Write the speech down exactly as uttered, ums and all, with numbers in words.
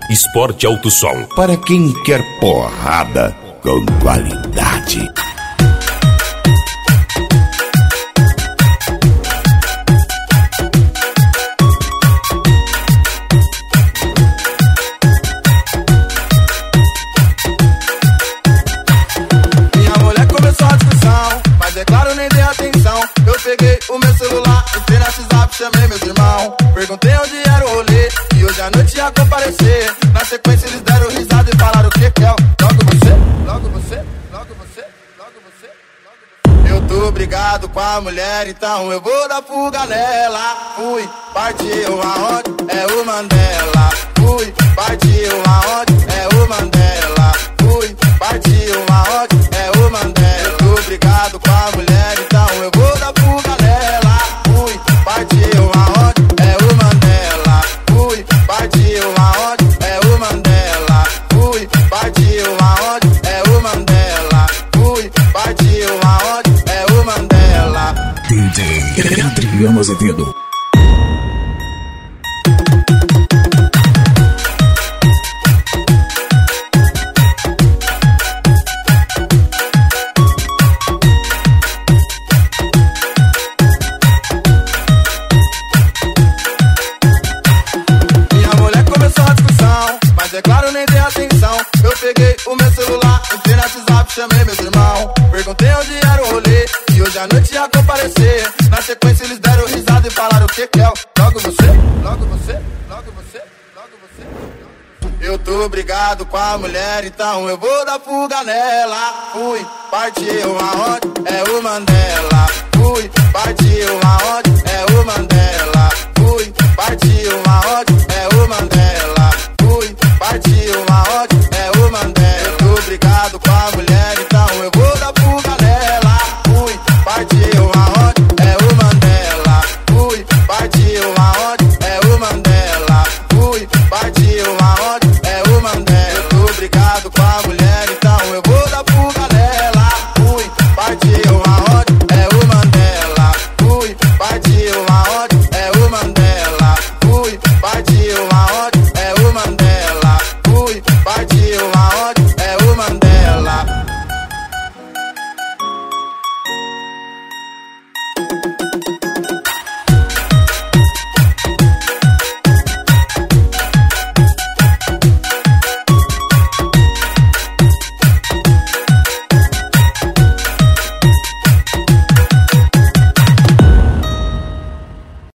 Esporte Alto Som. Para quem quer porrada com qualidade. Minha mulher começou a discussão, mas é claro, nem dei atenção. Eu peguei o meu celular, entrei na WhatsApp, chamei meus irmãos. Perguntei onde era o rolê, e hoje à noite ia comparecer. Na sequência eles deram risada e falaram o que que é? Logo você, logo você, logo você, logo você, logo você. Eu tô brigado com a mulher, então eu vou dar fuga nela. Fui, partiu aonde? É o Mandela. Fui, partiu aonde? É o Mandela. Fui, partiu aonde? É o Mandela. Eu tô brigado com a mulher, então eu vou dar fuga nela. Fui, partiu aonde? É o Mandela. Fui, partiu aonde? É o Mandela. Fui, partiu aonde? É o Mandela. Fui, partiu aonde? É o Mandela. D J Adriano Azevedo. É claro, nem dei atenção. Eu peguei o meu celular, entrei na WhatsApp, chamei meus irmãos. Perguntei onde era o rolê, e hoje à noite ia comparecer. Na sequência eles deram risada e falaram o que que é? Logo você, logo você, logo você, logo você. Eu tô brigado com a mulher, então eu vou dar fuga nela. Fui, partiu aonde? É o Mandela. Fui, partiu aonde? É o Mandela. Fui, partiu aonde?